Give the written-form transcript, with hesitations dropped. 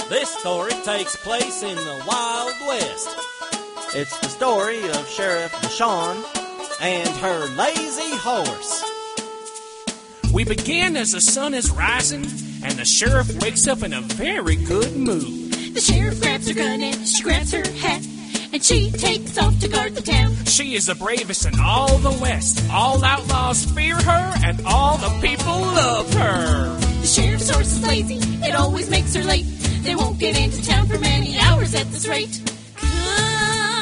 This story takes place in the Wild West. It's the story of Sheriff Deshawn and her lazy horse. We begin as the sun is rising, and the sheriff wakes up in a very good mood. The sheriff grabs her gun and she grabs her hat, and she takes off to guard the town. She is the bravest in all the West. All outlaws fear her, and all the people love her. The sheriff's horse is lazy, it always makes her late. They won't get into town for many hours at this rate. Come